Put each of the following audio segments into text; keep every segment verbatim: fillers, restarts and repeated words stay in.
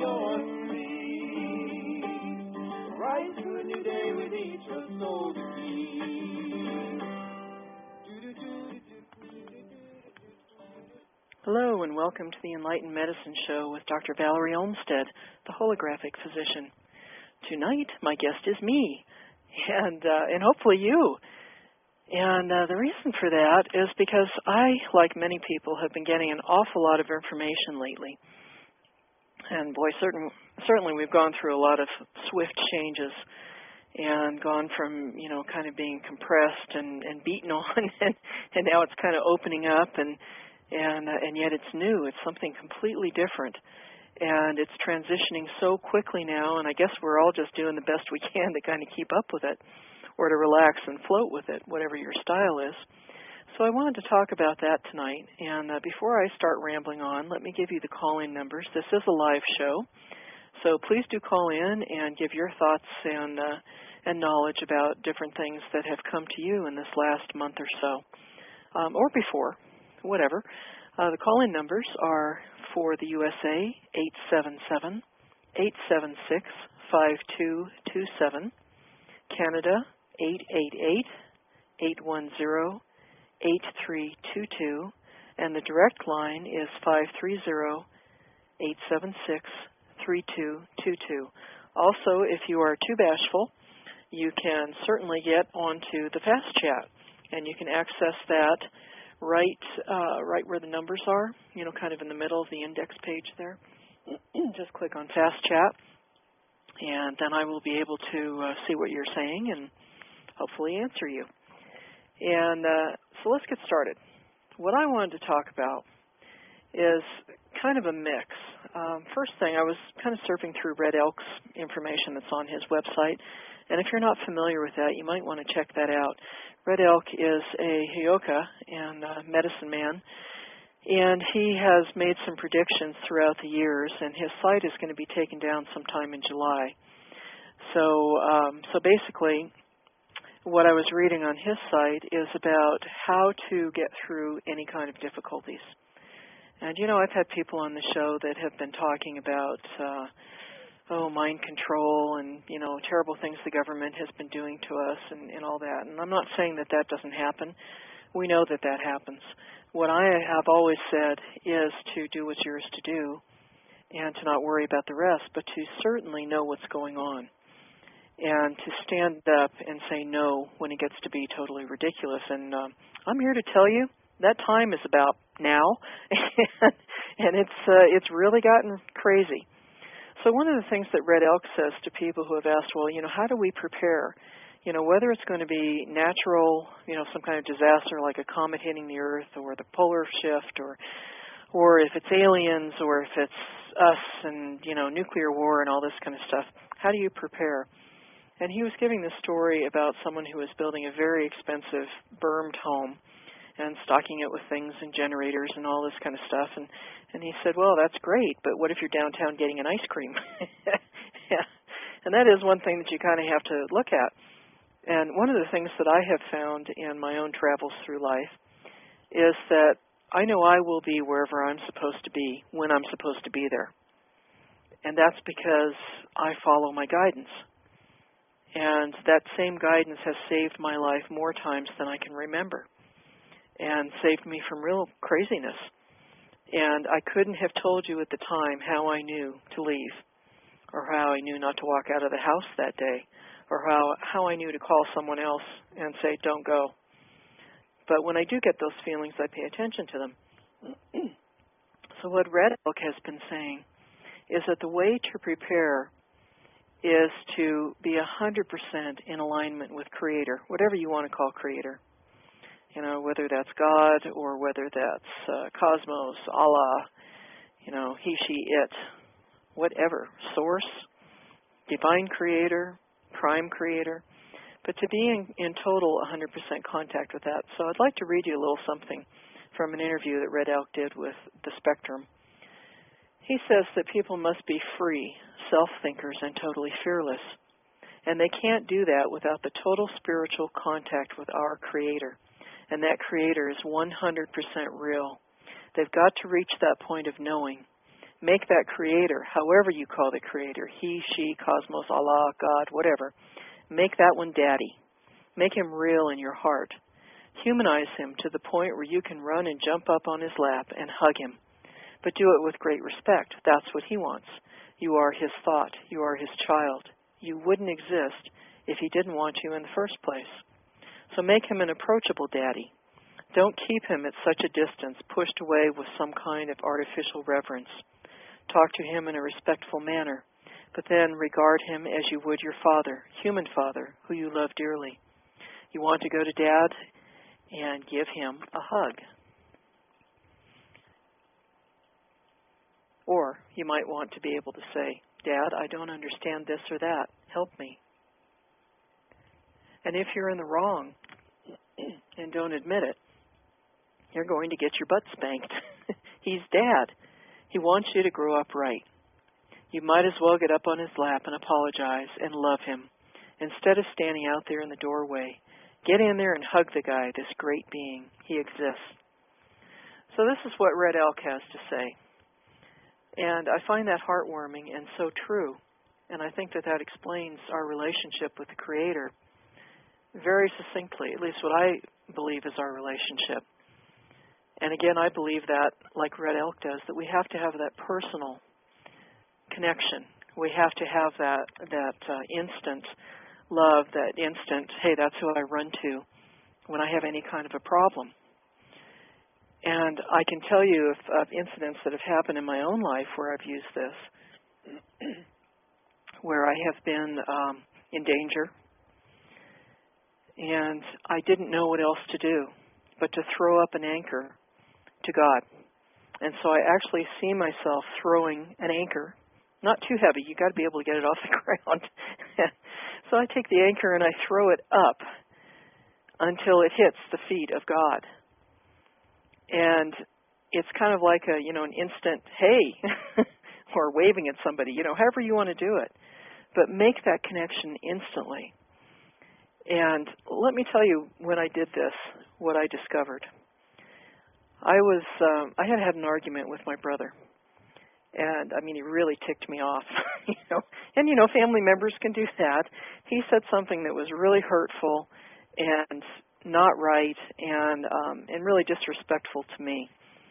your sleep. Rise to a new day with each of soul to keep. Hello and welcome to the Enlightened Medicine Show with Doctor Valerie Olmstead, the holographic physician. Tonight, my guest is me, and uh, and hopefully you. And uh, the reason for that is because I, like many people, have been getting an awful lot of information lately. And boy, certain, certainly we've gone through a lot of swift changes and gone from, you know, kind of being compressed and, and beaten on, and, and now it's kind of opening up, and and uh, and yet it's new. It's something completely different. And it's transitioning so quickly now, and I guess we're all just doing the best we can to kind of keep up with it, or to relax and float with it, whatever your style is. So I wanted to talk about that tonight. And uh, before I start rambling on, let me give you the call-in numbers. This is a live show, so please do call in and give your thoughts and uh, and knowledge about different things that have come to you in this last month or so, um, or before, whatever. Uh, the call-in numbers are for the U S A, eight seven seven, eight seven six, five two two seven, Canada, eight eight eight, eight one zero, eight three two two, and the direct line is five three zero, eight seven six, three two two two. Also, if you are too bashful, you can certainly get onto the Fast Chat, and you can access that right uh, right where the numbers are, you know, kind of in the middle of the index page there. Just click on Fast Chat, and then I will be able to uh, see what you're saying and hopefully answer you. And uh, so let's get started. What I wanted to talk about is kind of a mix. Um, first thing, I was kind of surfing through Red Elk's information that's on his website, and if you're not familiar with that, you might want to check that out. Red Elk is a Heyoka and a medicine man, and he has made some predictions throughout the years, and his site is going to be taken down sometime in July. So, um, so basically, what I was reading on his site is about how to get through any kind of difficulties. And, you know, I've had people on the show that have been talking about uh, oh, mind control and, you know, terrible things the government has been doing to us and, and all that. And I'm not saying that that doesn't happen. We know that that happens. What I have always said is to do what's yours to do and to not worry about the rest, but to certainly know what's going on and to stand up and say no when it gets to be totally ridiculous. And um, I'm here to tell you that time is about now, and it's uh, it's really gotten crazy. So one of the things that Red Elk says to people who have asked, well, you know, how do we prepare? You know, whether it's going to be natural, you know, some kind of disaster like a comet hitting the Earth or the polar shift, or or if it's aliens, or if it's us and, you know, nuclear war and all this kind of stuff, how do you prepare? And he was giving this story about someone who was building a very expensive bermed home and stocking it with things and generators and all this kind of stuff. And, and he said, well, that's great, but what if you're downtown getting an ice cream? Yeah. And that is one thing that you kind of have to look at. And one of the things that I have found in my own travels through life is that I know I will be wherever I'm supposed to be when I'm supposed to be there. And that's because I follow my guidance. And that same guidance has saved my life more times than I can remember, and saved me from real craziness. And I couldn't have told you at the time how I knew to leave, or how I knew not to walk out of the house that day, or how, how I knew to call someone else and say, don't go. But when I do get those feelings, I pay attention to them. So what Red Elk has been saying is that the way to prepare is to be one hundred percent in alignment with Creator, whatever you want to call Creator. You know, whether that's God or whether that's uh, Cosmos, Allah, you know, He, She, It, whatever, Source, Divine Creator, Prime Creator, but to be in, in total one hundred percent contact with that. So I'd like to read you a little something from an interview that Red Elk did with The Spectrum. He says that people must be free, self-thinkers, and totally fearless. And they can't do that without the total spiritual contact with our Creator. And that Creator is one hundred percent real. They've got to reach that point of knowing Make that creator, however you call the creator, he, she, cosmos, Allah, God, whatever, make that one daddy. Make him real in your heart. Humanize him to the point where you can run and jump up on his lap and hug him. But do it with great respect. That's what he wants. You are his thought. You are his child. You wouldn't exist if he didn't want you in the first place. So make him an approachable daddy. Don't keep him at such a distance, pushed away with some kind of artificial reverence. Talk to him in a respectful manner, but then regard him as you would your father, human father, who you love dearly. You want to go to Dad and give him a hug. Or you might want to be able to say, Dad, I don't understand this or that. Help me. And if you're in the wrong and don't admit it, you're going to get your butt spanked. He's Dad. He wants you to grow up right. You might as well get up on his lap and apologize and love him. Instead of standing out there in the doorway, get in there and hug the guy, this great being. He exists. So this is what Red Elk has to say. And I find that heartwarming and so true. And I think that that explains our relationship with the Creator very succinctly, at least what I believe is our relationship. And again, I believe that, like Red Elk does, that we have to have that personal connection. We have to have that that uh, instant love, that instant, hey, that's who I run to when I have any kind of a problem. And I can tell you of, of incidents that have happened in my own life where I've used this, where I have been um, in danger, and I didn't know what else to do but to throw up an anchor to God. And so I actually see myself throwing an anchor, not too heavy, you got to be able to get it off the ground. So I take the anchor and I throw it up until it hits the feet of God. And it's kind of like a, you know, an instant, hey, or waving at somebody, you know, however you want to do it. But make that connection instantly. And let me tell you, when I did this, what I discovered. I was, um, I had had an argument with my brother. And, I mean, he really ticked me off, you know. And, you know, family members can do that. He said something that was really hurtful and not right and um, and really disrespectful to me.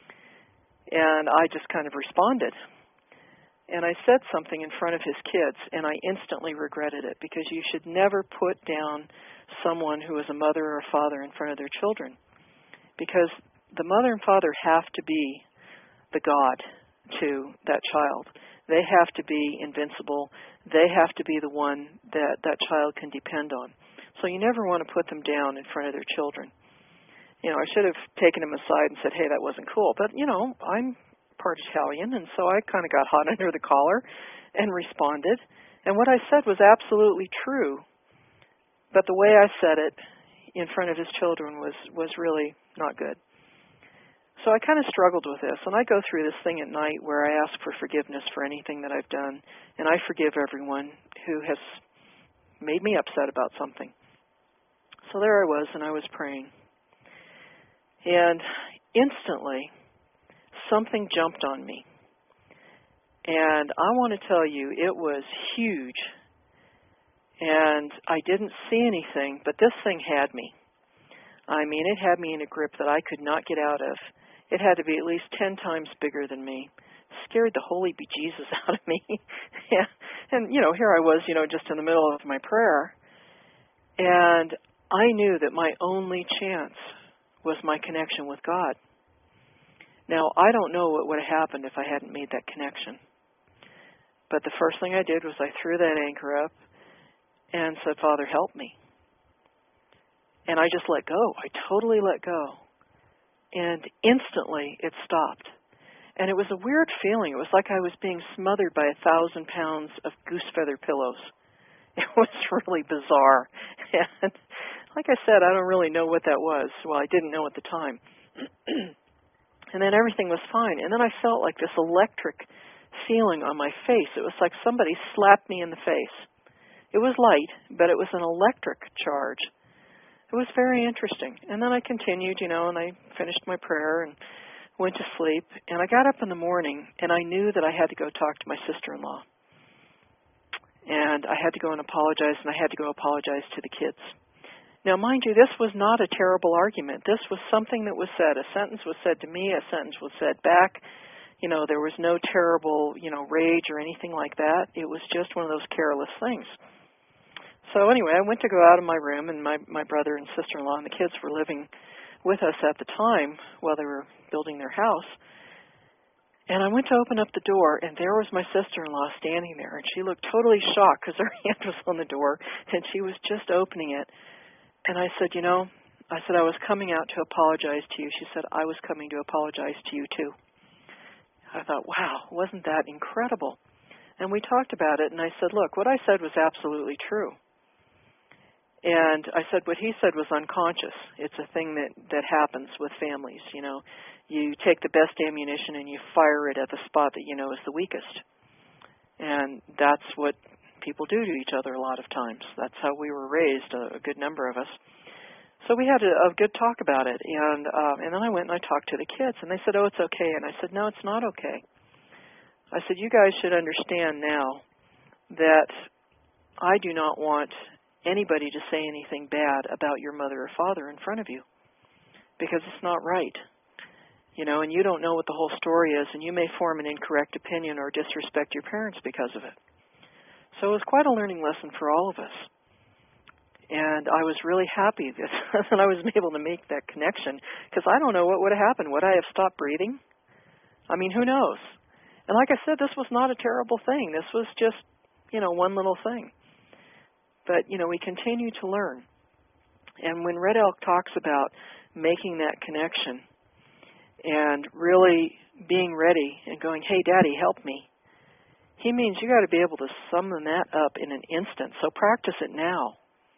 And I just kind of responded. And I said something in front of his kids, and I instantly regretted it, because you should never put down someone who is a mother or a father in front of their children. Because the mother and father have to be the God to that child. They have to be invincible. They have to be the one that that child can depend on. So you never want to put them down in front of their children. You know, I should have taken him aside and said, hey, that wasn't cool. But, you know, I'm part Italian, and so I kind of got hot under the collar and responded. And what I said was absolutely true. But the way I said it in front of his children was, was really not good. So I kind of struggled with this, and I go through this thing at night where I ask for forgiveness for anything that I've done, and I forgive everyone who has made me upset about something. So there I was, and I was praying. And instantly, something jumped on me. And I want to tell you, it was huge. And I didn't see anything, but this thing had me. I mean, it had me in a grip that I could not get out of. It had to be at least ten times bigger than me. Scared the holy bejesus out of me. Yeah. And, you know, here I was, you know, just in the middle of my prayer. And I knew that my only chance was my connection with God. Now, I don't know what would have happened if I hadn't made that connection. But the first thing I did was I threw that anchor up and said, Father, help me. And I just let go. I totally let go. And instantly it stopped. And it was a weird feeling. It was like I was being smothered by a thousand pounds of goose feather pillows. It was really bizarre. And like I said, I don't really know what that was. Well, I didn't know at the time. And then everything was fine. And then I felt like this electric feeling on my face. It was like somebody slapped me in the face. It was light, but it was an electric charge. It was very interesting. And then I continued, you know, and I finished my prayer and went to sleep, and I got up in the morning, and I knew that I had to go talk to my sister-in-law. And I had to go and apologize, and I had to go apologize to the kids. Now, mind you, this was not a terrible argument. This was something that was said. A sentence was said to me, a sentence was said back. You know, there was no terrible, you know, rage or anything like that. It was just one of those careless things. So anyway, I went to go out of my room, and my, my brother and sister-in-law and the kids were living with us at the time while they were building their house. And I went to open up the door, and there was my sister-in-law standing there, and she looked totally shocked because her hand was on the door, and she was just opening it. And I said, you know, I said, I was coming out to apologize to you. She said, I was coming to apologize to you too. I thought, wow, wasn't that incredible? And we talked about it, and I said, look, what I said was absolutely true. And I said what he said was unconscious. It's a thing that, that happens with families, you know. You take the best ammunition and you fire it at the spot that you know is the weakest. And that's what people do to each other a lot of times. That's how we were raised, a, a good number of us. So we had a, a good talk about it. And, uh, and then I went and I talked to the kids, and they said, oh, it's okay. And I said, no, it's not okay. I said, you guys should understand now that I do not want anybody to say anything bad about your mother or father in front of you, because it's not right. You know, and you don't know what the whole story is, and you may form an incorrect opinion or disrespect your parents because of it. So it was quite a learning lesson for all of us. And I was really happy that, that I was able to make that connection, because I don't know what would have happened. Would I have stopped breathing? I mean, who knows? And like I said, this was not a terrible thing. This was just, you know, one little thing. But, you know, we continue to learn. And when Red Elk talks about making that connection and really being ready and going, hey, Daddy, help me, he means you got to be able to summon that up in an instant. So practice it now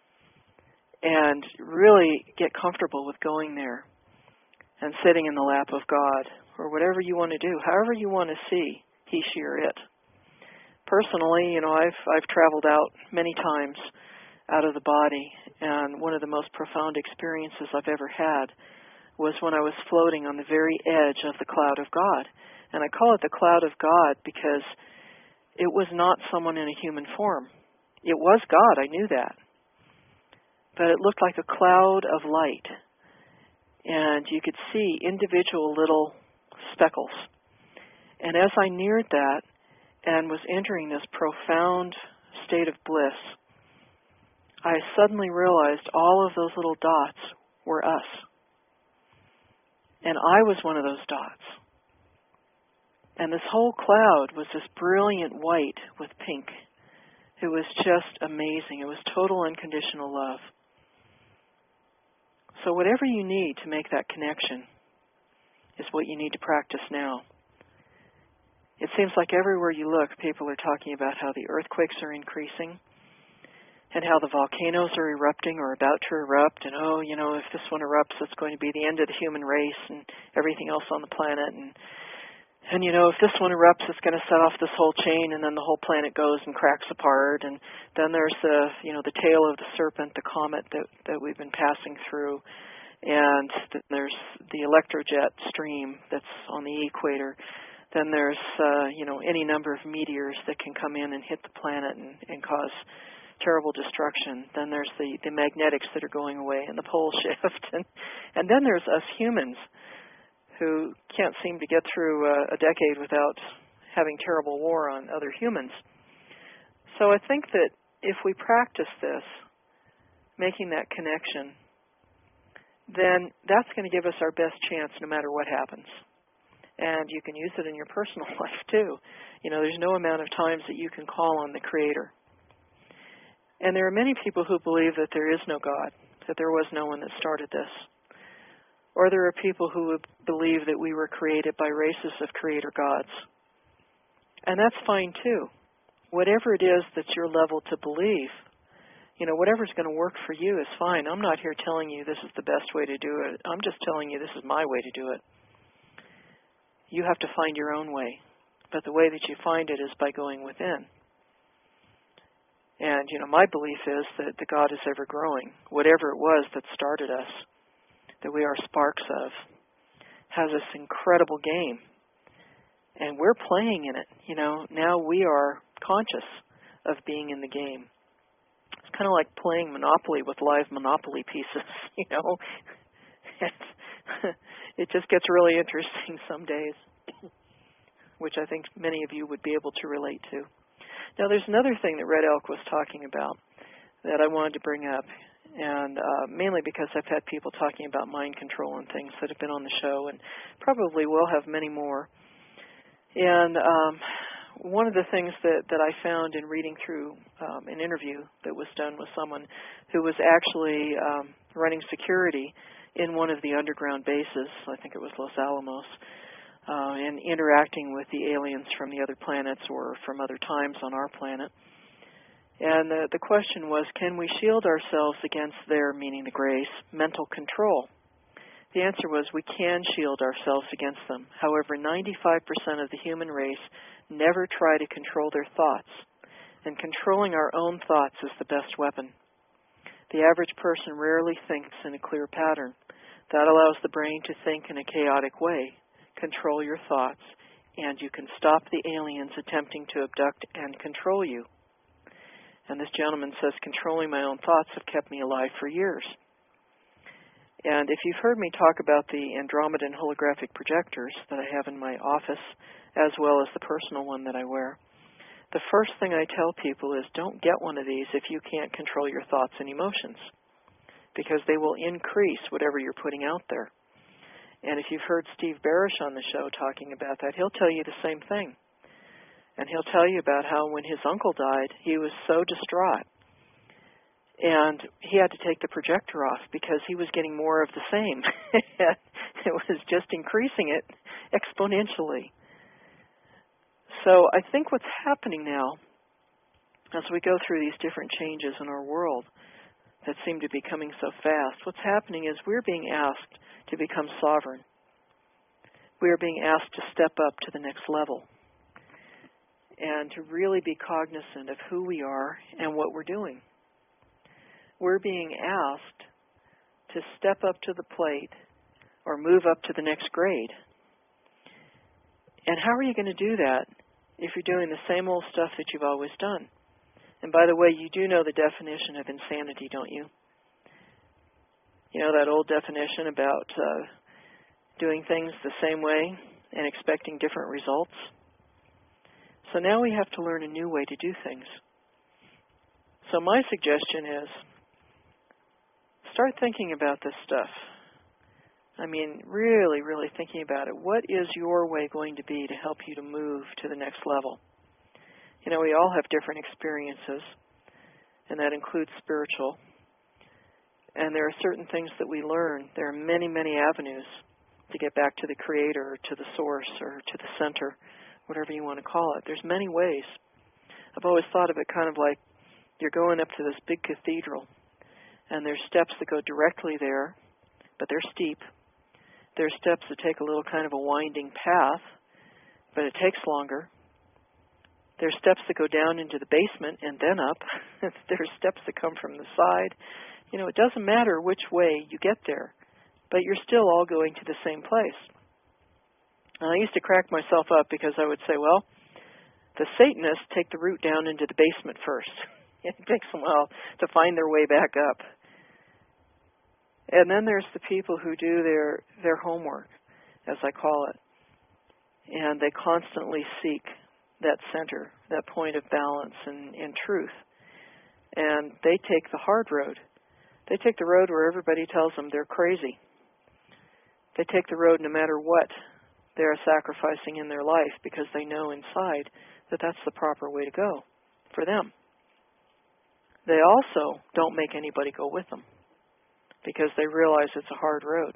and really get comfortable with going there and sitting in the lap of God, or whatever you want to do, however you want to see he, she, or it. Personally, you know, I've I've traveled out many times out of the body, and one of the most profound experiences I've ever had was when I was floating on the very edge of the cloud of God. And I call it the cloud of God because it was not someone in a human form. It was God, I knew that. But it looked like a cloud of light, and you could see individual little speckles. And as I neared that and was entering this profound state of bliss, I suddenly realized all of those little dots were us. And I was one of those dots. And this whole cloud was this brilliant white with pink. It was just amazing. It was total unconditional love. So whatever you need to make that connection is what you need to practice now. It seems like everywhere you look, people are talking about how the earthquakes are increasing and how the volcanoes are erupting or about to erupt, and, oh, you know, if this one erupts, it's going to be the end of the human race and everything else on the planet. And, and you know, if this one erupts, it's going to set off this whole chain, and then the whole planet goes and cracks apart. And then there's the, you know, the tail of the serpent, the comet that, that we've been passing through. And then there's the electrojet stream that's on the equator. Then there's, uh, you know, any number of meteors that can come in and hit the planet and, and cause terrible destruction. Then there's the, the magnetics that are going away and the pole shift. And, and then there's us humans who can't seem to get through a, a decade without having terrible war on other humans. So I think that if we practice this, making that connection, then that's going to give us our best chance no matter what happens. And you can use it in your personal life too. You know, there's no amount of times that you can call on the Creator. And there are many people who believe that there is no God, that there was no one that started this. Or there are people who would believe that we were created by races of creator gods. And that's fine too. Whatever it is that's your level to believe, you know, whatever's going to work for you is fine. I'm not here telling you this is the best way to do it. I'm just telling you this is my way to do it. You have to find your own way. But the way that you find it is by going within. And, you know, my belief is that the God is ever growing, whatever it was that started us, that we are sparks of. has this incredible game, and we're playing in it. You know, now we are conscious of being in the game. It's kind of like playing Monopoly with live Monopoly pieces, you know. It's, it just gets really interesting some days, which I think many of you would be able to relate to. Now, there's another thing that Red Elk was talking about that I wanted to bring up, and uh, mainly because I've had people talking about mind control and things that have been on the show, and probably will have many more. And um, one of the things that, that I found in reading through um, an interview that was done with someone who was actually um, running security in one of the underground bases, I think it was Los Alamos, uh, and interacting with the aliens from the other planets or from other times on our planet. And the, the question was, can we shield ourselves against their, meaning the Greys, mental control? The answer was we can shield ourselves against them. However, ninety-five percent of the human race never try to control their thoughts, and controlling our own thoughts is the best weapon. The average person rarely thinks in a clear pattern. That allows the brain to think in a chaotic way. Control your thoughts, and you can stop the aliens attempting to abduct and control you. And this gentleman says, controlling my own thoughts have kept me alive for years. And if you've heard me talk about the Andromedan holographic projectors that I have in my office, as well as the personal one that I wear, the first thing I tell people is don't get one of these if you can't control your thoughts and emotions, because they will increase whatever you're putting out there. And if you've heard Steve Barish on the show talking about that, he'll tell you the same thing. And he'll tell you about how when his uncle died, he was so distraught. And he had to take the projector off because he was getting more of the same. It was just increasing it exponentially. So I think what's happening now, as we go through these different changes in our world that seem to be coming so fast, what's happening is we're being asked to become sovereign. We are being asked to step up to the next level and to really be cognizant of who we are and what we're doing. We're being asked to step up to the plate or move up to the next grade. And how are you going to do that if you're doing the same old stuff that you've always done? And by the way, you do know the definition of insanity, don't you? You know that old definition about uh, doing things the same way and expecting different results? So now we have to learn a new way to do things. So my suggestion is, start thinking about this stuff. I mean, really, really thinking about it. What is your way going to be to help you to move to the next level? You know, we all have different experiences, and that includes spiritual. And there are certain things that we learn. There are many, many avenues to get back to the Creator, or to the Source, or to the Center, whatever you want to call it. There's many ways. I've always thought of it kind of like you're going up to this big cathedral, and there's steps that go directly there, but they're steep. There's steps that take a little kind of a winding path, but it takes longer. There's steps that go down into the basement and then up. There's steps that come from the side. You know, it doesn't matter which way you get there, but you're still all going to the same place. And I used to crack myself up because I would say, well, the Satanists take the route down into the basement first. It takes them a while to find their way back up. And then there's the people who do their, their homework, as I call it. And they constantly seek that center, that point of balance and, and truth. And they take the hard road. They take the road where everybody tells them they're crazy. They take the road no matter what they're sacrificing in their life because they know inside that that's the proper way to go for them. They also don't make anybody go with them because they realize it's a hard road.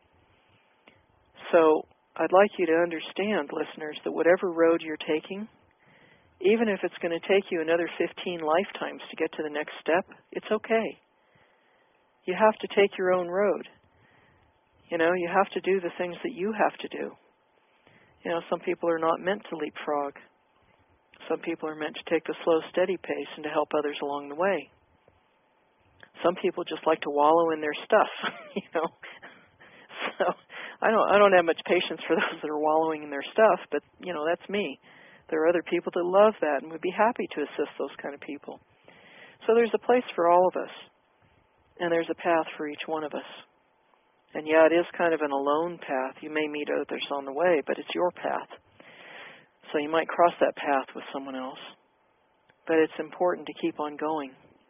So I'd like you to understand, listeners, that whatever road you're taking, even if it's going to take you another fifteen lifetimes to get to the next step, it's okay. You have to take your own road. You know, you have to do the things that you have to do. You know, some people are not meant to leapfrog. Some people are meant to take the slow, steady pace and to help others along the way. Some people just like to wallow in their stuff, you know. So I don't I don't have much patience for those that are wallowing in their stuff, but, you know, that's me. There are other people that love that and would be happy to assist those kind of people. So there's a place for all of us, and there's a path for each one of us. And yeah, it is kind of an alone path. You may meet others on the way, but it's your path. So you might cross that path with someone else. But it's important to keep on going.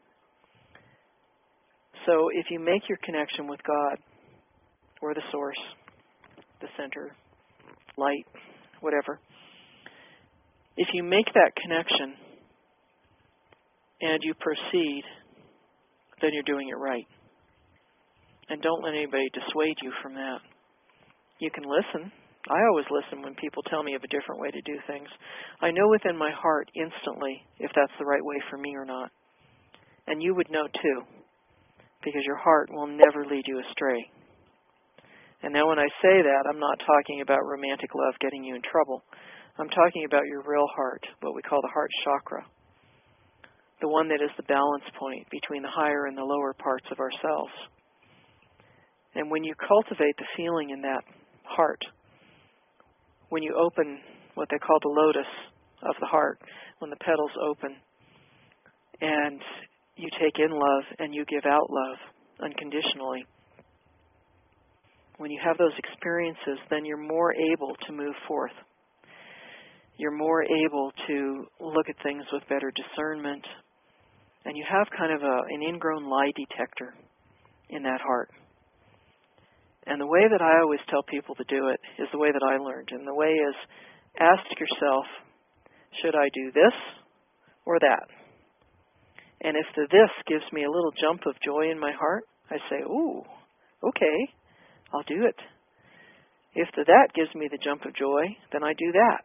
So if you make your connection with God, or the source, the center, light, whatever, if you make that connection and you proceed, then you're doing it right. And don't let anybody dissuade you from that. You can listen. I always listen when people tell me of a different way to do things. I know within my heart instantly if that's the right way for me or not. And you would know too, because your heart will never lead you astray. And now when I say that, I'm not talking about romantic love getting you in trouble. I'm talking about your real heart, what we call the heart chakra, the one that is the balance point between the higher and the lower parts of ourselves. And when you cultivate the feeling in that heart, when you open what they call the lotus of the heart, when the petals open, and you take in love and you give out love unconditionally, when you have those experiences, then you're more able to move forth. You're more able to look at things with better discernment, and you have kind of a, an ingrown lie detector in that heart. And the way that I always tell people to do it is the way that I learned. And the way is, ask yourself, should I do this or that? And if the this gives me a little jump of joy in my heart, I say, ooh, okay, I'll do it. If the that gives me the jump of joy, then I do that.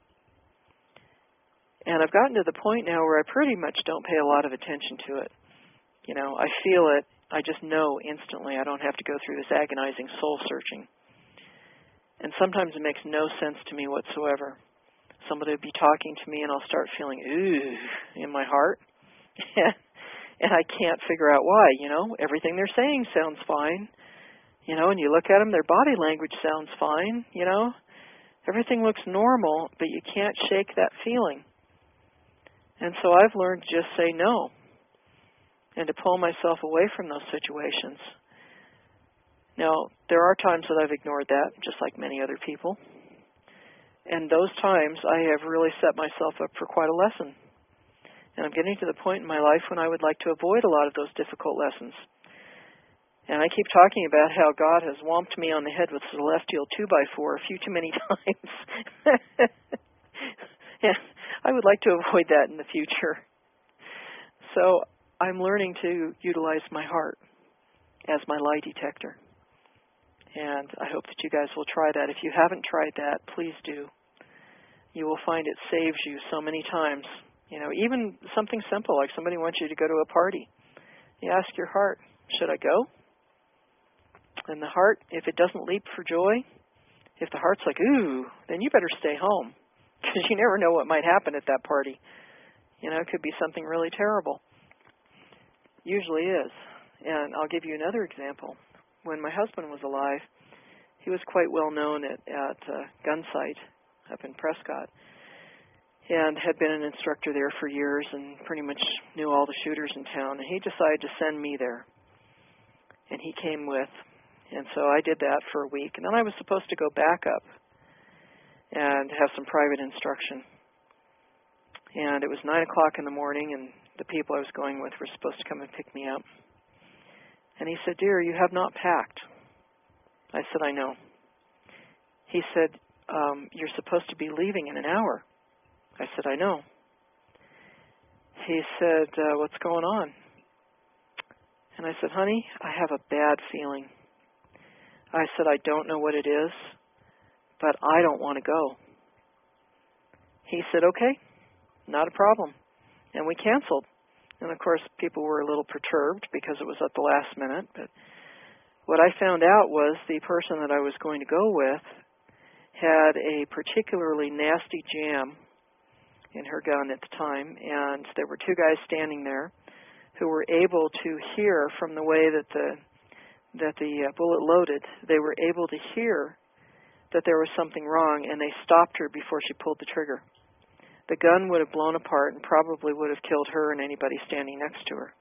And I've gotten to the point now where I pretty much don't pay a lot of attention to it. You know, I feel it. I just know instantly. I don't have to go through this agonizing soul searching. And sometimes it makes no sense to me whatsoever. Somebody will be talking to me and I'll start feeling, ooh, in my heart. And I can't figure out why, you know. Everything they're saying sounds fine. You know, and you look at them, their body language sounds fine, you know. Everything looks normal, but you can't shake that feeling. And so I've learned to just say no, and to pull myself away from those situations. Now, there are times that I've ignored that, just like many other people. And those times I have really set myself up for quite a lesson. And I'm getting to the point in my life when I would like to avoid a lot of those difficult lessons. And I keep talking about how God has whomped me on the head with a celestial two by four a few too many times. And I would like to avoid that in the future. So I'm learning to utilize my heart as my lie detector. And I hope that you guys will try that. If you haven't tried that, please do. You will find it saves you so many times. You know, even something simple, like somebody wants you to go to a party. You ask your heart, should I go? And the heart, if it doesn't leap for joy, if the heart's like, ooh, then you better stay home. Because you never know what might happen at that party. You know, it could be something really terrible. Usually is. And I'll give you another example. When my husband was alive, he was quite well known at, at uh, Gunsight up in Prescott, and had been an instructor there for years and pretty much knew all the shooters in town. And he decided to send me there. And he came with. And so I did that for a week. And then I was supposed to go back up and have some private instruction. And it was nine o'clock in the morning, and the people I was going with were supposed to come and pick me up. And he said, dear, you have not packed. I said, I know. He said, um, you're supposed to be leaving in an hour. I said, I know. He said, uh, what's going on? And I said, honey, I have a bad feeling. I said, I don't know what it is, but I don't want to go. He said, okay, not a problem. And we canceled. And, of course, people were a little perturbed because it was at the last minute. But what I found out was the person that I was going to go with had a particularly nasty jam in her gun at the time. And there were two guys standing there who were able to hear from the way that the that the uh, bullet loaded. They were able to hear that there was something wrong, and they stopped her before she pulled the trigger. The gun would have blown apart and probably would have killed her and anybody standing next to her.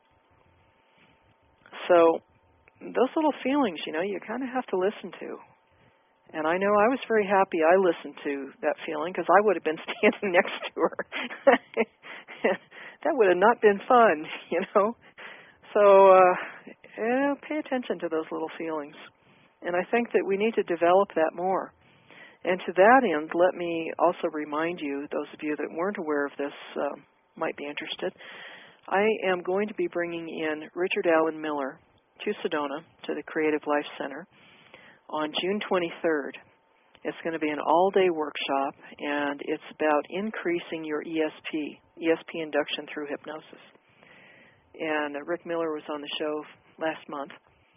So those little feelings, you know, you kind of have to listen to. And I know I was very happy I listened to that feeling because I would have been standing next to her. That would have not been fun, you know. So uh, yeah, pay attention to those little feelings. And I think that we need to develop that more. And to that end, let me also remind you, those of you that weren't aware of this uh, might be interested, I am going to be bringing in Richard Allen Miller to Sedona, to the Creative Life Center, on June twenty-third. It's going to be an all-day workshop, and it's about increasing your E S P, E S P induction through hypnosis. And uh, Rick Miller was on the show last month,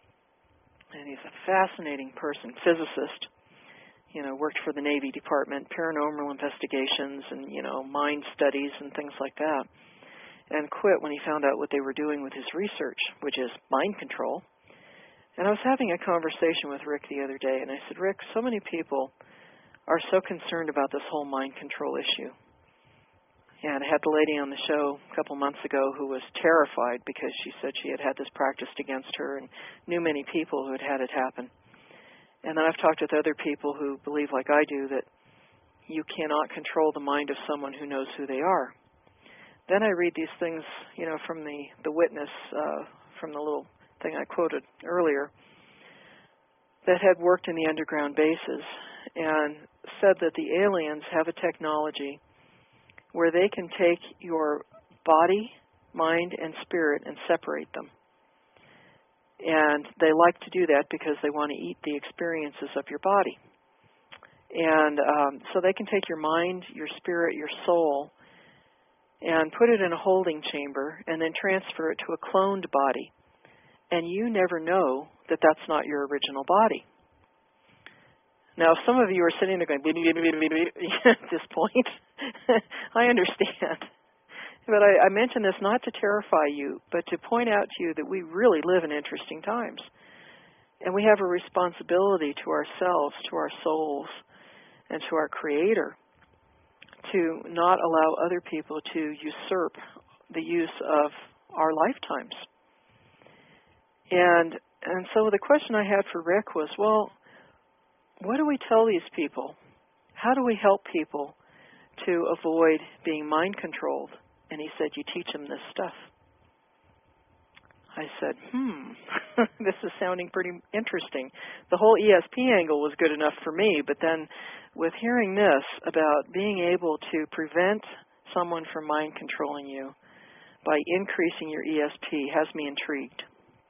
and he's a fascinating person, physicist. You know, worked for the Navy Department, paranormal investigations, and, you know, mind studies and things like that, and quit when he found out what they were doing with his research, which is mind control. And I was having a conversation with Rick the other day, and I said, Rick, so many people are so concerned about this whole mind control issue. And I had the lady on the show a couple months ago who was terrified because she said she had had this practiced against her and knew many people who had had it happen. And then I've talked with other people who believe, like I do, that you cannot control the mind of someone who knows who they are. Then I read these things, you know, from the, the witness, uh, from the little thing I quoted earlier, that had worked in the underground bases and said that the aliens have a technology where they can take your body, mind, and spirit and separate them. And they like to do that because they want to eat the experiences of your body. And um, so they can take your mind, your spirit, your soul, and put it in a holding chamber and then transfer it to a cloned body. And you never know that that's not your original body. Now, some of you are sitting there going, beep, beep, beep, beep, beep, at this point. I understand. But I, I mention this not to terrify you, but to point out to you that we really live in interesting times. And we have a responsibility to ourselves, to our souls, and to our Creator to not allow other people to usurp the use of our lifetimes. And and so the question I had for Rick was, well, what do we tell these people? How do we help people to avoid being mind-controlled? And he said, you teach them this stuff. I said, hmm, this is sounding pretty interesting. The whole E S P angle was good enough for me, but then with hearing this about being able to prevent someone from mind-controlling you by increasing your E S P has me intrigued.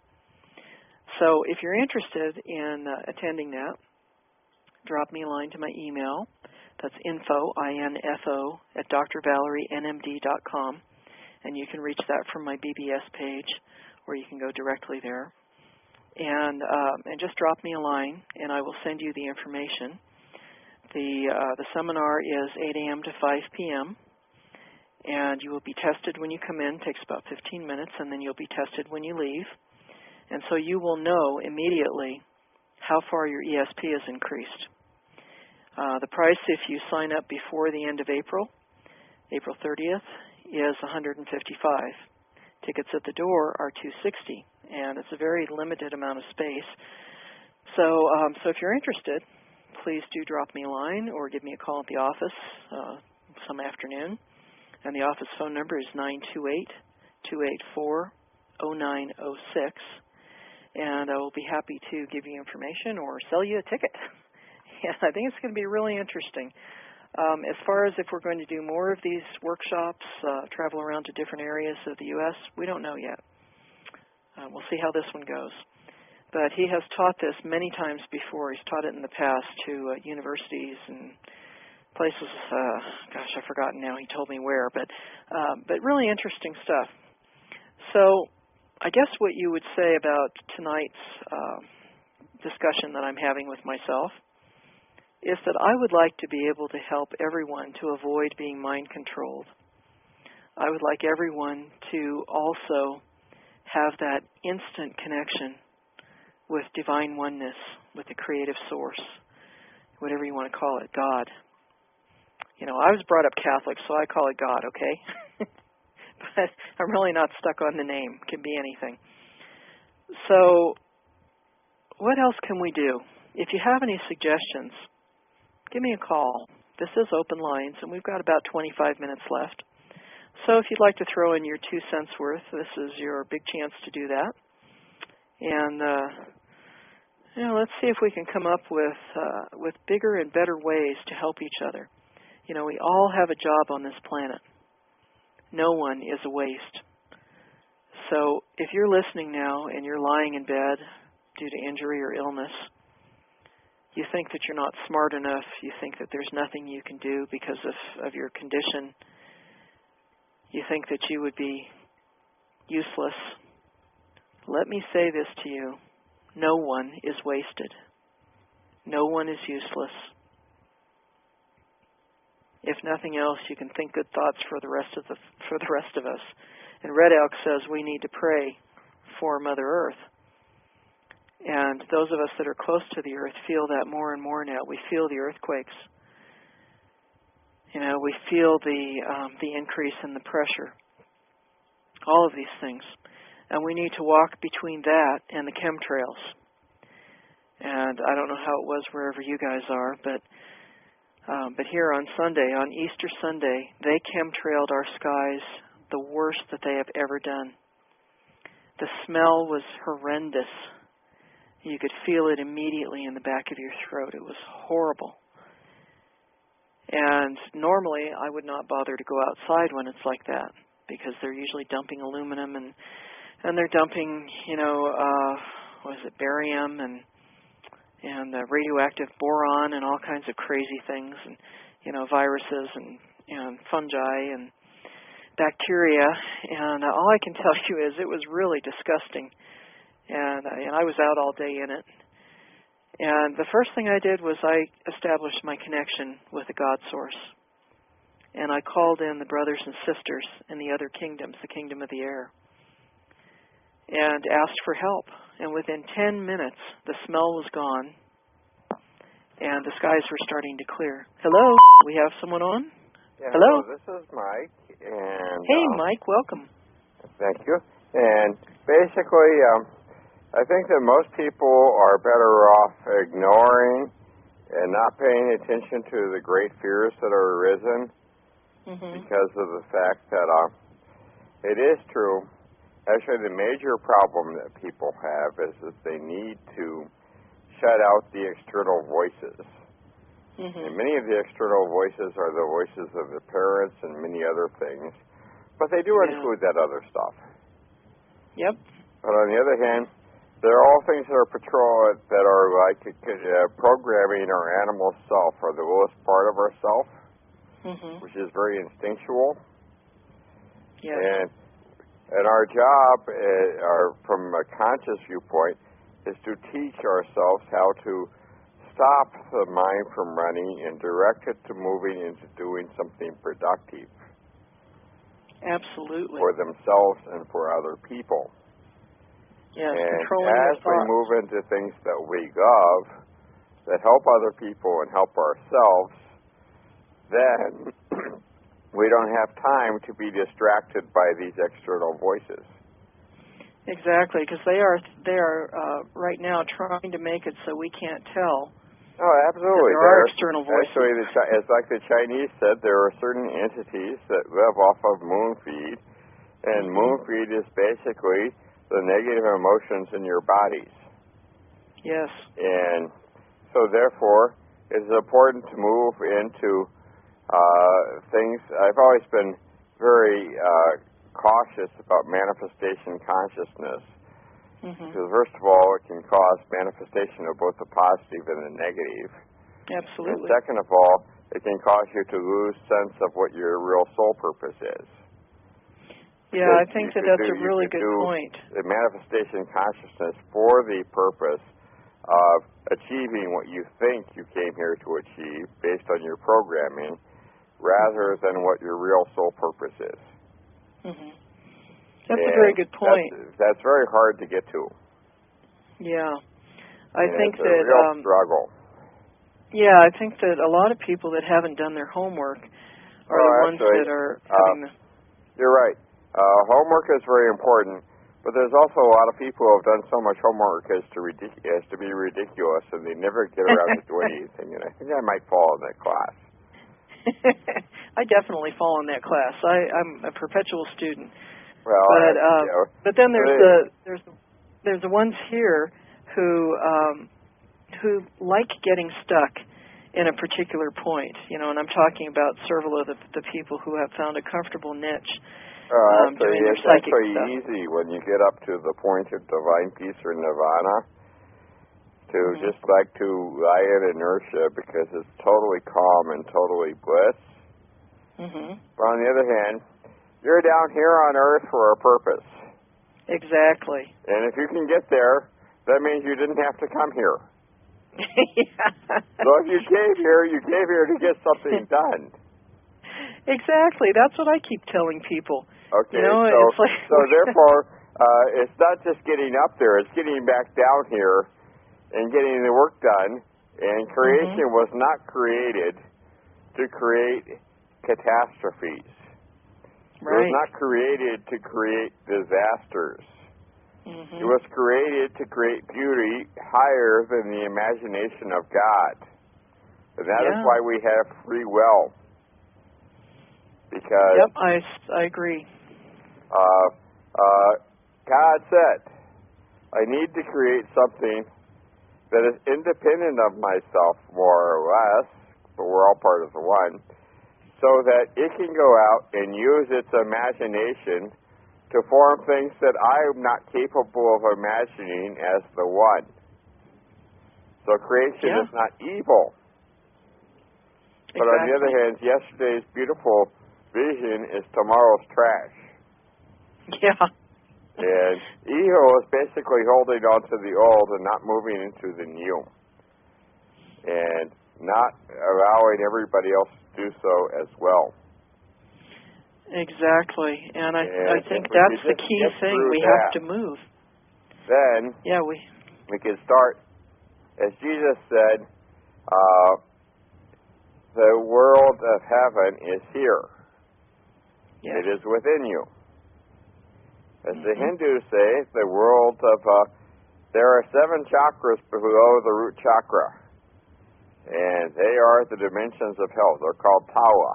So if you're interested in uh, attending that, drop me a line to my email. That's info, I N F O, at d r valerie n m d dot com. And you can reach that from my B B S page, or you can go directly there. And um, and just drop me a line, and I will send you the information. The, uh, the seminar is eight a.m. to five p.m., and you will be tested when you come in. It takes about fifteen minutes, and then you'll be tested when you leave. And so you will know immediately how far your E S P has increased. Uh, the price, if you sign up before the end of April, April thirtieth, is one hundred fifty-five dollars. Tickets at the door are two hundred sixty dollars, and it's a very limited amount of space. So, um, so if you're interested, please do drop me a line or give me a call at the office uh, some afternoon. And the office phone number is nine two eight, two eight four, zero nine zero six. And I will be happy to give you information or sell you a ticket. Yeah, I think it's going to be really interesting. Um, as far as if we're going to do more of these workshops, uh, travel around to different areas of the U S, we don't know yet. Uh, we'll see how this one goes. But he has taught this many times before. He's taught it in the past to uh, universities and places, uh, gosh, I've forgotten now. He told me where, but uh, but really interesting stuff. So I guess what you would say about tonight's uh, discussion that I'm having with myself is that I would like to be able to help everyone to avoid being mind-controlled. I would like everyone to also have that instant connection with divine oneness, with the creative source, whatever you want to call it, God. You know, I was brought up Catholic, so I call it God, okay? But I'm really not stuck on the name. It can be anything. So what else can we do? If you have any suggestions, give me a call. This is open lines, and we've got about twenty-five minutes left. So if you'd like to throw in your two cents worth, this is your big chance to do that. And, uh, you know, let's see if we can come up with uh, with bigger and better ways to help each other. You know, we all have a job on this planet. No one is a waste. So if you're listening now and you're lying in bed due to injury or illness, you think that you're not smart enough, you think that there's nothing you can do because of, of your condition, you think that you would be useless, let me say this to you. No one is wasted. No one is useless. If nothing else, you can think good thoughts for the rest of the for the rest of us. And Red Elk says we need to pray for Mother Earth. And those of us that are close to the earth feel that more and more now. We feel the earthquakes. You know, we feel the um, the increase in the pressure. All of these things. And we need to walk between that and the chemtrails. And I don't know how it was wherever you guys are, but um, but here on Sunday, on Easter Sunday, they chemtrailed our skies the worst that they have ever done. The smell was horrendous. You could feel it immediately in the back of your throat. It was horrible. And normally I would not bother to go outside when it's like that because they're usually dumping aluminum and and they're dumping, you know, uh, what is it, barium and and uh, radioactive boron and all kinds of crazy things and, you know, viruses and, and fungi and bacteria. And uh, all I can tell you is it was really disgusting. And, uh, and I was out all day in it. And the first thing I did was I established my connection with the God source. And I called in the brothers and sisters in the other kingdoms, the kingdom of the air, and asked for help. And within ten minutes, the smell was gone, and the skies were starting to clear. Hello? We have someone on? Yeah, hello? hello, this is Mike. And Hey, um, Mike, welcome. Thank you. And basically, um, I think that most people are better off ignoring and not paying attention to the great fears that are arisen Mm-hmm. because of the fact that uh, it is true. Actually, the major problem that people have is that they need to shut out the external voices. Mm-hmm. And many of the external voices are the voices of the parents and many other things, but they do Yeah. include that other stuff. Yep. But on the other hand, there are all things that are patrol that are like uh, programming our animal self, or the lowest part of ourself, Mm-hmm. which is very instinctual. Yes. And and our job, uh, our, from a conscious viewpoint, is to teach ourselves how to stop the mind from running and direct it to moving into doing something productive. Absolutely. For themselves and for other people. Yes, and controlling as your we thoughts. move into things that we love, that help other people and help ourselves, then we don't have time to be distracted by these external voices. Exactly, because they are they are uh, right now trying to make it so we can't tell. Oh, absolutely. There are external voices. Actually, the, it's like the Chinese said, there are certain entities that live off of moon feed, and Mm-hmm. moon feed is basically the negative emotions in your bodies. Yes. And so, therefore, it's important to move into uh, things. I've always been very uh, cautious about manifestation consciousness. Mm-hmm. Because first of all, it can cause manifestation of both the positive and the negative. Absolutely. And second of all, it can cause you to lose sense of what your real soul purpose is. Yeah, Because I think you that could that's do- a really you could good do point. The manifestation consciousness for the purpose of achieving what you think you came here to achieve based on your programming, rather than what your real soul purpose is. Mm-hmm. That's And a very good point. That's, that's very hard to get to. Yeah, I And think it's a that real um, struggle. Yeah, I think that a lot of people that haven't done their homework are oh, the ones actually, that are uh, having the... You're right. Uh, homework is very important, but there's also a lot of people who have done so much homework as to, ridic- as to be ridiculous, and they never get around to doing anything, and I think I might fall in that class. I definitely fall in that class. I, I'm a perpetual student. Well, but I, uh, you know, but then there's they, the there's there's the ones here who um, who like getting stuck in a particular point, you know, and I'm talking about Servalo, the the people who have found a comfortable niche uh, um, actually, doing their it's psychic actually stuff. easy when you get up to the point of divine peace or nirvana to Mm-hmm. just like to lie in inertia because it's totally calm and totally bliss. Mm-hmm. But on the other hand, you're down here on Earth for a purpose. Exactly. And if you can get there, that means you didn't have to come here. Yeah. So if you came here, you came here to get something done. Exactly. That's what I keep telling people. Okay, You know, so, it's like so therefore, uh, it's not just getting up there, it's getting back down here and getting the work done. And creation Mm-hmm. was not created to create catastrophes. Right. It was not created to create disasters. Mm-hmm. It was created to create beauty higher than the imagination of God. And that Yeah. is why we have free will. Because Yep, I, I agree. uh, uh, God said, I need to create something that is independent of myself, more or less, but we're all part of the one, so that it can go out and use its imagination to form things that I am not capable of imagining as the one. So creation Yeah. is not evil. But exactly. on the other hand, yesterday's beautiful vision is tomorrow's trash. Yeah. And ego is basically holding on to the old and not moving into the new. And not allowing everybody else to do so as well. Exactly. And I And I think if we that's could the just key get thing. through We that, have to move. Then Yeah, we we can start, as Jesus said, uh, the world of heaven is here. yes. It is within you. As the Mhm. Hindus say, the world of, uh, there are seven chakras below the root chakra. And they are the dimensions of hell. They're called tawa.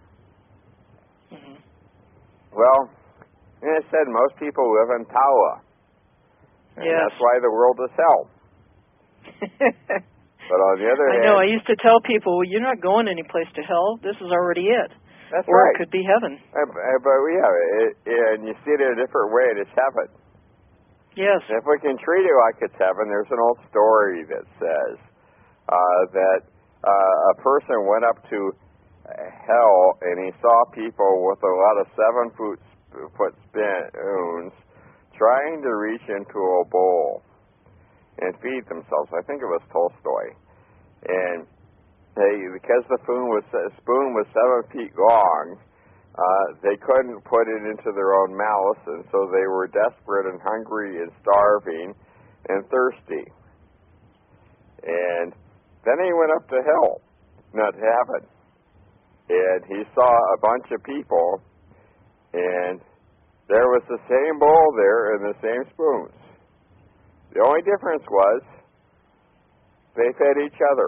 Mhm. Well, as I said, most people live in tawa. And Yes. that's why the world is hell. But on the other I hand... know. I used to tell people, well, you're not going any place to hell. This is already it. That's or right. it could be heaven. Uh, but we have it, and you see it in a different way, and it's heaven. Yes. And if we can treat it like it's heaven, there's an old story that says uh, that uh, a person went up to hell, and he saw people with a lot of seven-foot foot spoons trying to reach into a bowl and feed themselves. I think it was Tolstoy. And they, because the spoon was, spoon was seven feet long, uh, they couldn't put it into their own mouths, and so they were desperate and hungry and starving and thirsty. And then he went up to hell, not to heaven. And he saw a bunch of people, and there was the same bowl there and the same spoons. The only difference was they fed each other.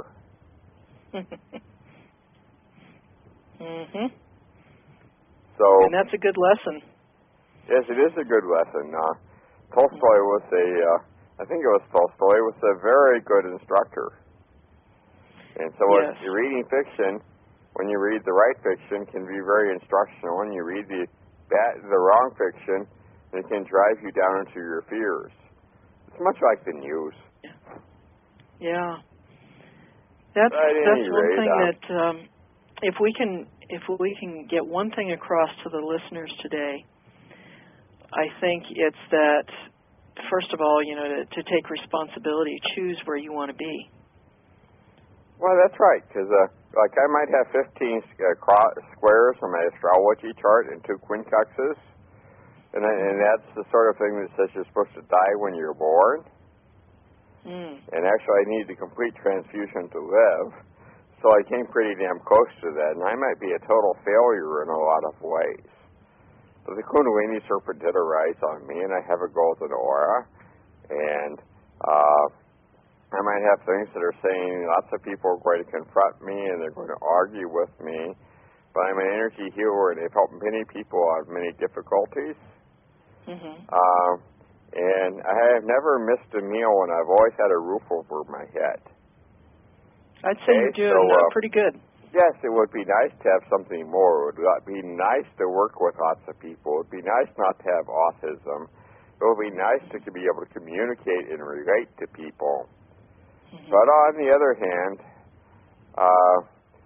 Mhm. So, And that's a good lesson. yes, it is a good lesson. Uh, Tolstoy was a, uh, I think it was Tolstoy, was a very good instructor. And so Yes. if you're reading fiction, when you read the right fiction, can be very instructional. When you read the bad, the wrong fiction, it can drive you down into your fears. It's much like the news. Yeah. That's But at that's any one rate, thing uh, that um, if we can if we can get one thing across to the listeners today, I think it's that first of all, you know, to, to take responsibility, choose where you want to be. Well, that's right, because uh, like I might have fifteen uh, cro- squares on my astrology chart and two quincunxes, and, and that's the sort of thing that says you're supposed to die when you're born. Mm. And actually, I need a complete transfusion to live. So I came pretty damn close to that, and I might be a total failure in a lot of ways. But the Kundalini serpent did arise on me, and I have a golden aura, and uh, I might have things that are saying lots of people are going to confront me, and they're going to argue with me, but I'm an energy healer, and I've helped many people out of many difficulties. Mm-hmm. Uh, and I have never missed a meal, and I've always had a roof over my head. I'd say Okay, you're doing so, uh, uh, pretty good. Yes, it would be nice to have something more. It would be nice to work with lots of people. It would be nice not to have autism. It would be nice to be able to communicate and relate to people. Mm-hmm. But on the other hand, uh,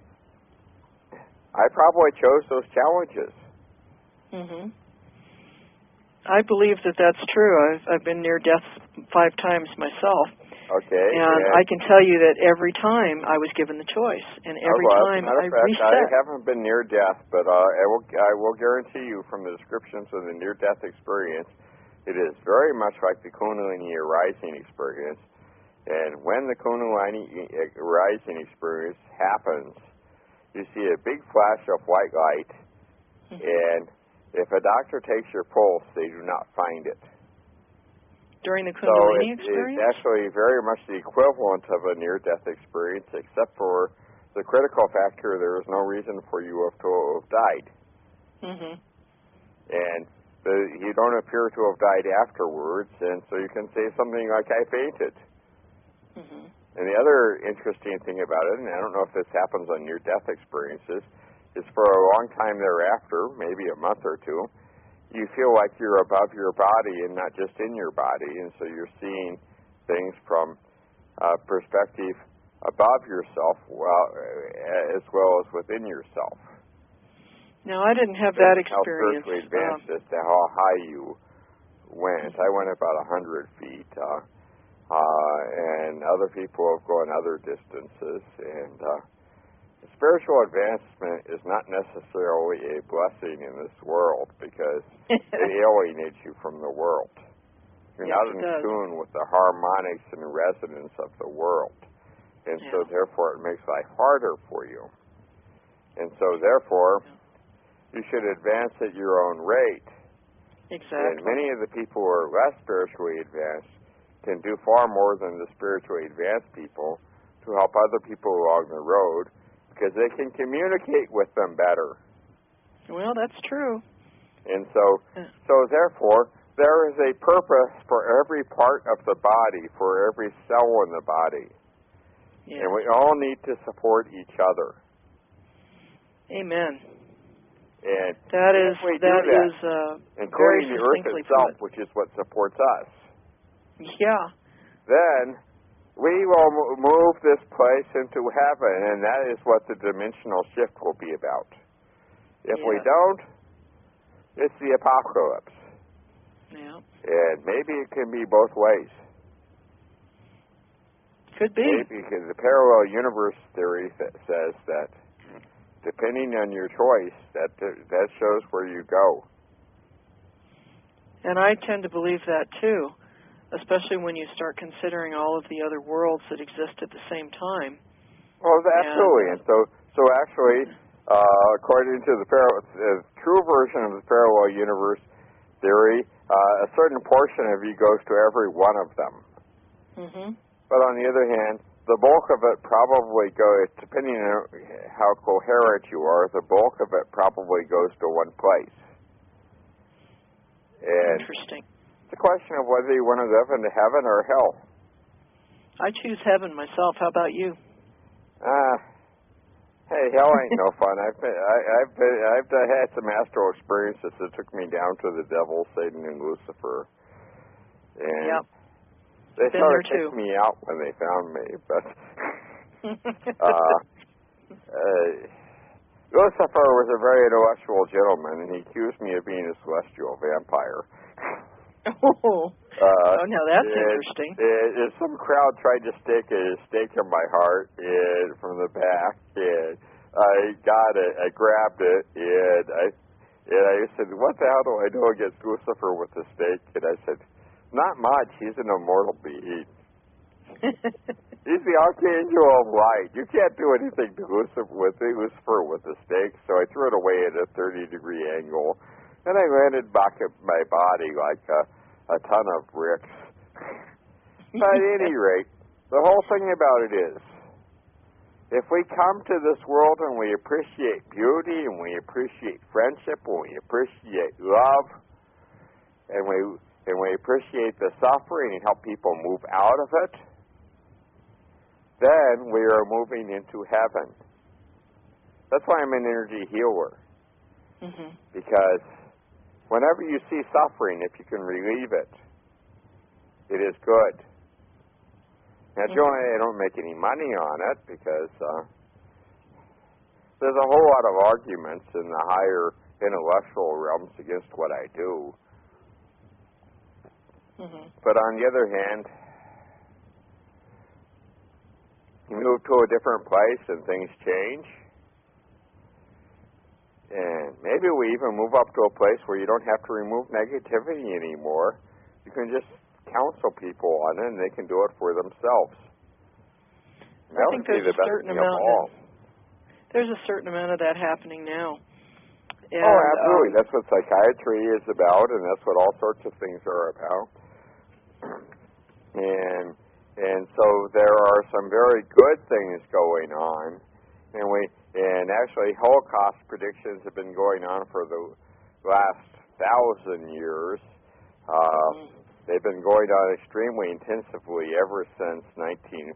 I probably chose those challenges. Mm-hmm. I believe that that's true. I've, I've been near death five times myself. Okay. And, and I can tell you that every time I was given the choice, and every oh, well, time as a matter I of fact, reset. I haven't been near death, but uh, I will I will guarantee you from the descriptions of the near-death experience, it is very much like the Kundalini arising experience. And when the Kundalini arising experience happens, you see a big flash of white light, Mm-hmm. and if a doctor takes your pulse, they do not find it. During the So Kundalini it, experience? it's actually very much the equivalent of a near-death experience, except for the critical factor, there is no reason for you to have died. Mm-hmm. And the, you don't appear to have died afterwards, and so you can say something like, I fainted. Mm-hmm. And the other interesting thing about it, and I don't know if this happens on near-death experiences, is for a long time thereafter, maybe a month or two, you feel like you're above your body and not just in your body, and so you're seeing things from a perspective above yourself, well, as well as within yourself. No, I didn't have that How experience. spiritually advanced Um, as to how high you went. I went about a hundred feet, uh, uh, and other people have gone other distances, and uh, spiritual advancement is not necessarily a blessing in this world because it alienates you from the world. You're yes, not in it does. tune with the harmonics and resonance of the world. And Yeah. so, therefore, it makes life harder for you. And so, therefore, you should advance at your own rate. Exactly. And many of the people who are less spiritually advanced can do far more than the spiritually advanced people to help other people along the road, because they can communicate with them better. Well, that's true. And so, Yeah. so therefore, there is a purpose for every part of the body, for every cell in the body. Yeah. And we all need to support each other. Amen. And That is if we do that that, is uh, including very the earth succinctly itself, put. which is what supports us, Yeah. then we will m- move this place into heaven, and that is what the dimensional shift will be about. If we Yeah. don't, it's the apocalypse. Yeah. And maybe it can be both ways. Could be. Maybe because the parallel universe theory that says that depending on your choice, that that shows where you go. And I tend to believe that too, especially when you start considering all of the other worlds that exist at the same time. Well, absolutely. And so, so actually, uh, according to the, par- the true version of the parallel universe theory, uh, a certain portion of you goes to every one of them. Mm-hmm. But on the other hand, the bulk of it probably goes, depending on how coherent you are, the bulk of it probably goes to one place. And Interesting. it's a question of whether you want to live into heaven or hell. I choose heaven myself. How about you? Ah, uh, hey, hell ain't no fun. I've been, I, I've been, I've had some astral experiences that took me down to the devil, Satan, and Lucifer. And yep. they Been sort of there too. kicked me out when they found me, but uh, uh, Lucifer was a very intellectual gentleman, and he accused me of being a celestial vampire. Oh, uh, oh, now that's and, interesting. And, and some crowd tried to stick a stake in my heart and from the back, and I got it. I grabbed it, and I and I said, "What the hell do I do against Lucifer with the stake?" And I said, "Not much. He's an immortal being." He's the archangel of light. You can't do anything to Lucifer with Lucifer with the stake, so I threw it away at a thirty degree angle, and I landed back at my body like a, a ton of bricks. But at any rate, the whole thing about it is, if we come to this world and we appreciate beauty and we appreciate friendship and we appreciate love and we and we appreciate the suffering and help people move out of it, then we are moving into heaven. That's why I'm an energy healer. Mm-hmm. Because whenever you see suffering, if you can relieve it, it is good. Naturally, I don't make any money on it because uh, there's a whole lot of arguments in the higher intellectual realms against what I do. Mm-hmm. But on the other hand, you move to a different place and things change. And maybe we even move up to a place where you don't have to remove negativity anymore. You can just counsel people on it and they can do it for themselves. And I that think would be there's the a best certain thing amount of all. of, there's a certain amount of that happening now. And, oh, absolutely. Um, that's what psychiatry is about, and that's what all sorts of things are about. And and so there are some very good things going on, and we and actually Holocaust predictions have been going on for the last thousand years. Uh, they've been going on extremely intensively ever since nineteen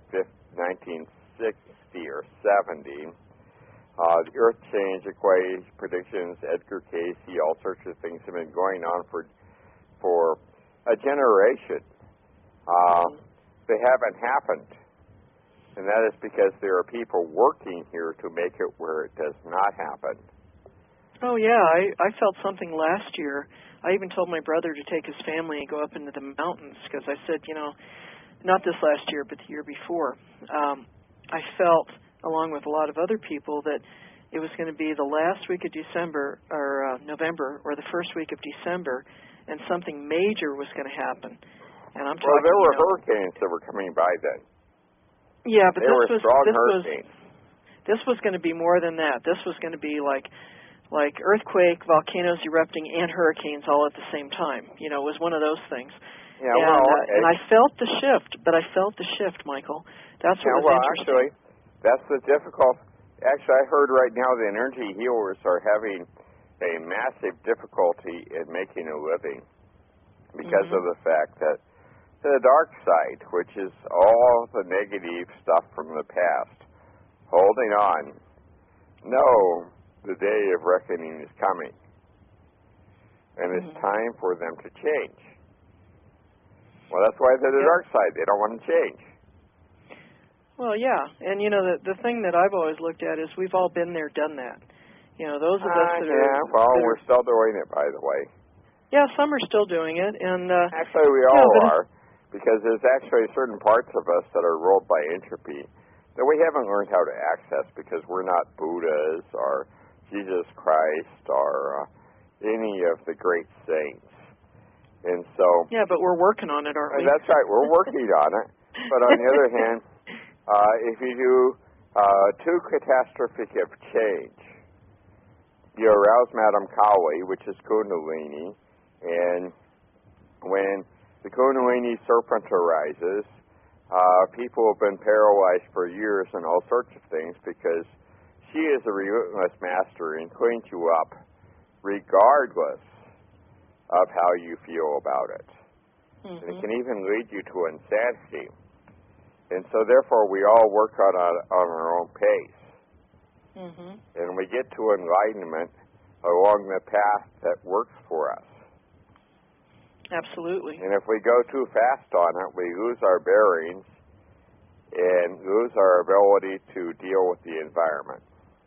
sixty or seventy. Uh, the Earth change equation predictions, Edgar Cayce, all sorts of things have been going on for for a generation. Uh, they haven't happened, and that is because there are people working here to make it where it does not happen. Oh, yeah, I, I felt something last year. I even told my brother to take his family and go up into the mountains because I said, you know, not this last year, but the year before, um, I felt, along with a lot of other people, that it was going to be the last week of December, or uh, November, or the first week of December, and something major was going to happen. And I'm well, talking, there were you know, hurricanes that were coming by then. Yeah, but they this were was strong this hurricanes. was this was going to be more than that. This was going to be like like earthquake, volcanoes erupting, and hurricanes all at the same time. You know, it was one of those things. Yeah, and, well, uh, okay. and I felt the shift, but I felt the shift, Michael. That's what yeah, was well, interesting. actually, that's the difficult. Actually, I heard right now the energy healers are having a massive difficulty in making a living because mm-hmm. of the fact that the dark side, which is all the negative stuff from the past, holding on, know the day of reckoning is coming. And mm-hmm. it's time for them to change. Well, that's why they're the yeah. dark side. They don't want to change. Well, yeah. And, you know, the the thing that I've always looked at is we've all been there, done that. You know, those of us uh, that yeah, are... Yeah, well, that we're are, still doing it, by the way. Yeah, some are still doing it. And uh, Actually, we yeah, all but are. Because there's actually certain parts of us that are ruled by entropy that we haven't learned how to access because we're not Buddhas or Jesus Christ or uh, any of the great saints. And so... Yeah, but we're working on it, aren't we? That's right. We're working on it. But on the other hand, uh, if you do uh, too catastrophic of change, you arouse Madame Kali, which is Kundalini, and when the Kundalini serpent arises, uh, people have been paralyzed for years and all sorts of things because she is a relentless master and cleans you up regardless of how you feel about it. Mm-hmm. And it can even lead you to insanity. And so therefore we all work on, a, on our own pace. Mm-hmm. And we get to enlightenment along the path that works for us. Absolutely. And if we go too fast on it, we lose our bearings and lose our ability to deal with the environment.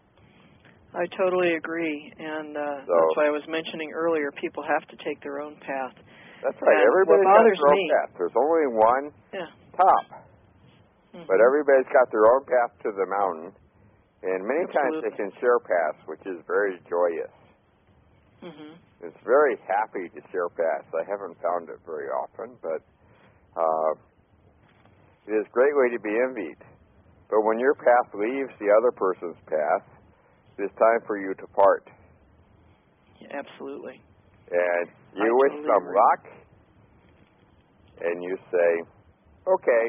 I totally agree. And uh, so, that's why I was mentioning earlier, people have to take their own path. That's right. And Everybody's what got bothers their own me, path. There's only one yeah. top. Mm-hmm. But everybody's got their own path to the mountain. And many Absolutely. times they can share paths, which is very joyous. Mm-hmm. It's very happy to share paths. I haven't found it very often, but uh, It is greatly to be envied. But when your path leaves the other person's path, it is time for you to part. Yeah, absolutely. And you I wish totally them agree. luck, and you say, okay,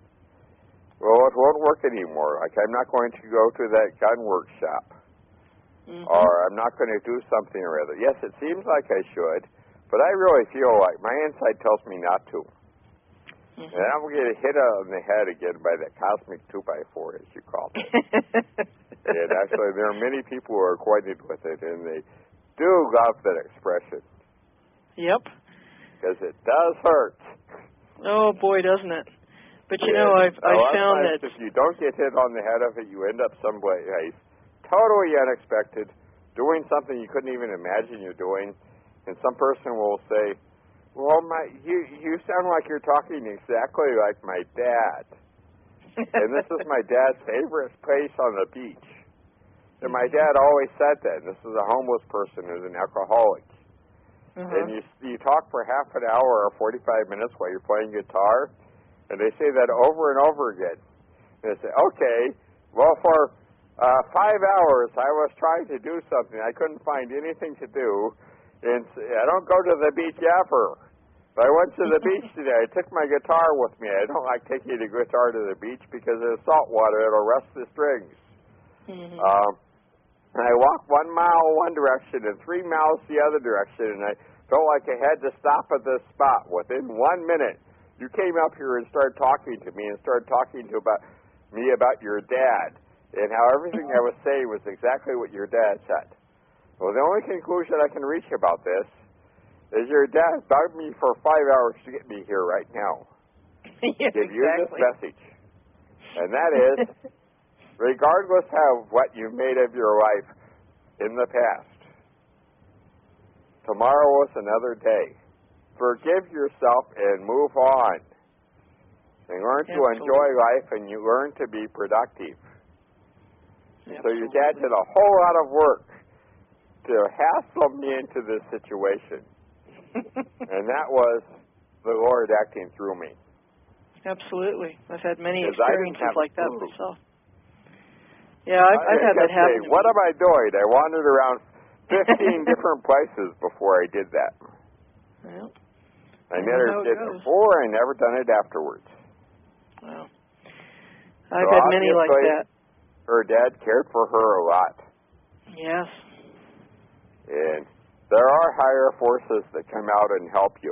well, it won't work anymore. Like, I'm not going to go to that gun workshop. Mm-hmm. Or I'm not going to do something or other. Yes, it seems like I should, but I really feel like my inside tells me not to. Mm-hmm. And I'm going to get hit on the head again by that cosmic two by four, as you call it. And actually, there are many people who are acquainted with it, and they do love that expression. Yep. Because it does hurt. Oh, boy, doesn't it? But, you and know, I've, a I've lot of found times that... if you don't get hit on the head of it, you end up someplace totally unexpected, doing something you couldn't even imagine you're doing. And some person will say, well, my you you sound like you're talking exactly like my dad. And this is my dad's favorite place on the beach. And my dad always said that. And this is a homeless person who's an alcoholic. Uh-huh. And you you talk for half an hour or forty-five minutes while you're playing guitar, and they say that over and over again. And they say, okay, well, for uh, five hours I was trying to do something. I couldn't find anything to do. And I don't go to the beach ever. But I went to the beach today. I took my guitar with me. I don't like taking the guitar to the beach because there's salt water. It'll rust the strings. Mm-hmm. Um, and I walked one mile one direction and three miles the other direction, and I felt like I had to stop at this spot. Within one minute, you came up here and started talking to me and started talking to about me about your dad and how everything I was saying was exactly what your dad said. Well, the only conclusion I can reach about this is your dad bugged me for five hours to get me here right now. Yes, Give you this exactly. message. And that is, regardless of what you made of your life in the past, tomorrow is another day. Forgive yourself and move on. And learn to Absolutely. enjoy life, and you learn to be productive. Absolutely. So your dad did a whole lot of work to hassle me into this situation. And that was the Lord acting through me. Absolutely. I've had many 'Cause I didn't experiences have like that a clue. myself. Yeah, I've, I I've had that kept happen. saying, to what me. am I doing? I wandered around fifteen different places before I did that. Well, I I know never how it did goes. before. I never done it afterwards. well, I've So had many like obviously, that. Her dad cared for her a lot. Yes. And there are higher forces that come out and help you,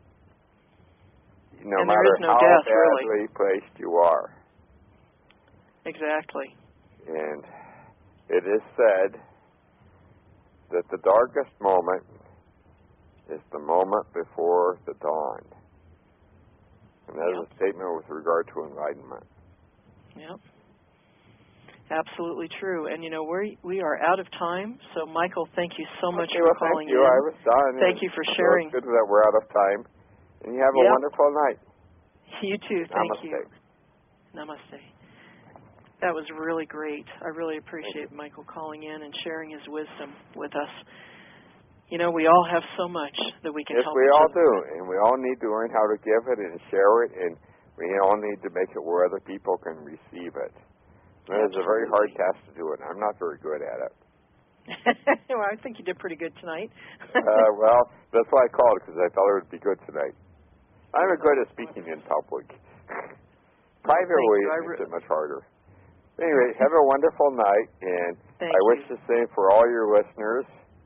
no And there matter is no how death, badly really. placed you are. Exactly. And it is said that the darkest moment is the moment before the dawn. And that Yep. is a statement with regard to enlightenment. Yep. Absolutely true. And, you know, we we are out of time. So, Michael, thank you so much Okay, for well, calling thank you. in. I was done. Thank you for So sharing. it's good that we're out of time. And you have a Yep. wonderful night. You too. Thank Namaste. you. Namaste. That was really great. I really appreciate Michael calling in and sharing his wisdom with us. You know, we all have so much that we can Yes, help we each all other do. with. And we all need to learn how to give it and share it. And we all need to make it where other people can receive it. And it's a very hard task to do it. I'm not very good at it. Well, I think you did pretty good tonight. uh, well, that's why I called, because I thought it would be good tonight. I'm good at speaking in public. Privately, you. I it makes re- it much harder. Anyway, have a wonderful night, and Thank I wish you. the same for all your listeners.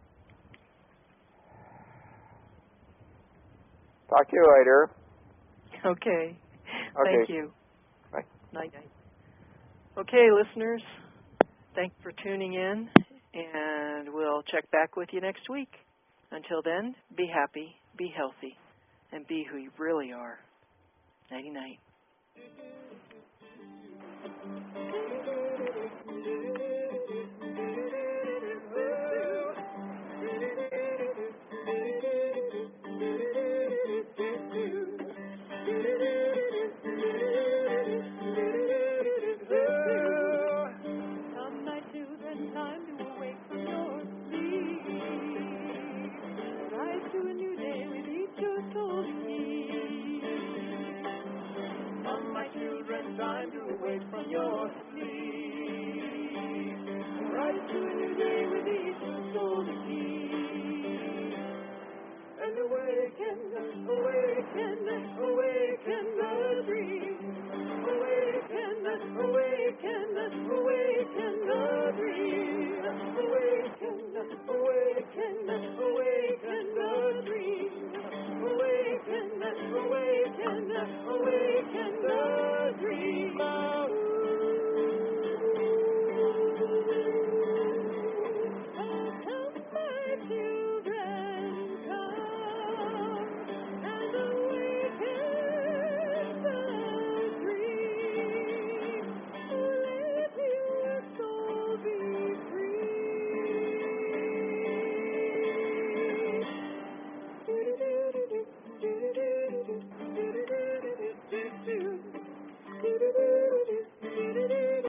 Talk to you later. Okay. Okay. Thank you. Bye. Night night. Okay, listeners, thanks for tuning in, and we'll check back with you next week. Until then, be happy, be healthy, and be who you really are. Nighty night.